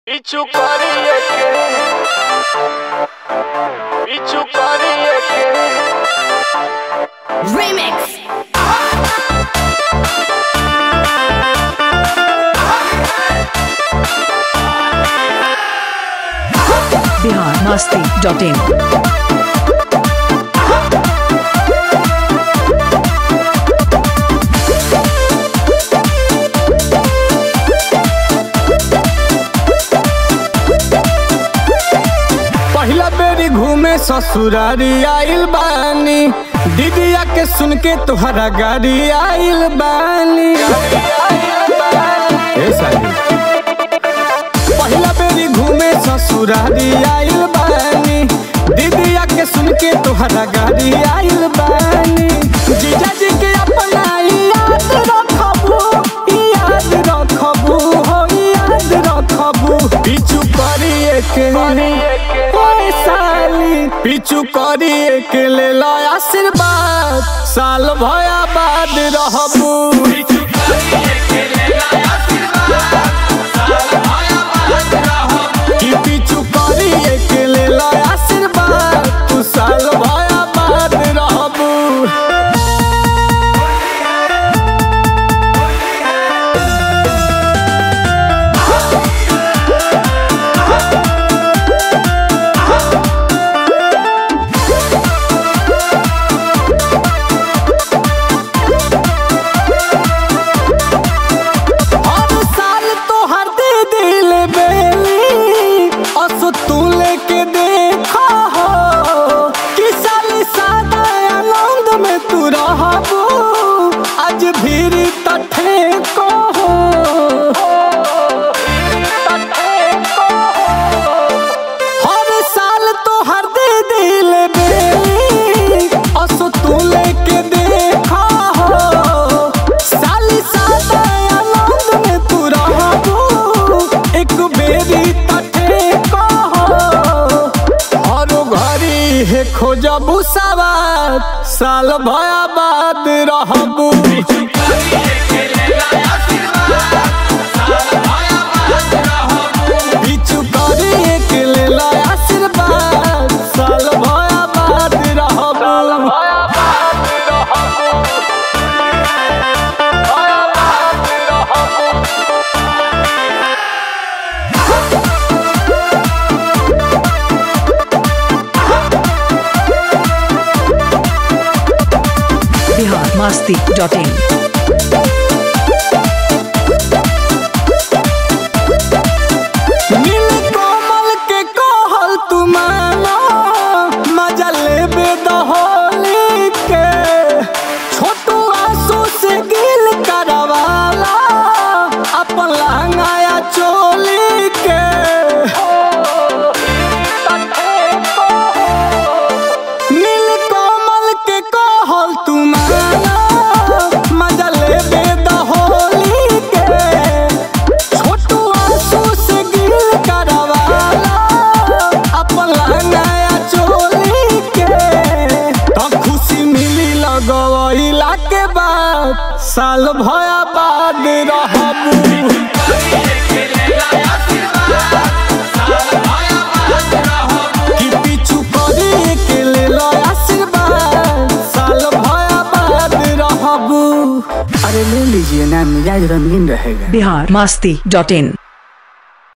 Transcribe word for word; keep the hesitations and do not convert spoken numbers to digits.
Bicho Caribe, Bicho Caribe. Remix. Bihar Masti dot in. पहिला बेरी घूमे ससुरारी आइल बानी, दीदिया के सुन के तोहरा गाड़ी आइल बानी। ए साली पहिला बेरी घूमे ससुरारी आइल बानी, दीदिया के सुन के तोहरा गाड़ी आइल बानी। जीजा जी के अपना याद रखबू, याद रखबू हो याद रखबू। पीछू करिए के ओए साली, पीछू करिए के ले लो आशीर्वाद, साल भया बाद रहबू। पीछू करिए के ले लो आशीर्वाद, तू साल भया बाद रहबू। आज भीड़ तठे को हो, हर साल तो हर दे दिल बेली, असो तू लेके देखा हो। साली सादा आनंद में तू रहबू, एक बेरी तठे को हो। हर घड़ी है खोजबू सवार, साल भया बाद रहबू। पीछू करिए के ले लो आशीर्वाद, साल भया बाद रहबू। Bihar Masti dot in. के बाद साल भया बाद रहबू। कि पीछू करिए के ले लो आशीर्वाद, साल भया बाद रहबू। अरे ले लीजिए ना, मिजाज रंगीन रहेगा। बिहार मस्ती डॉट इन।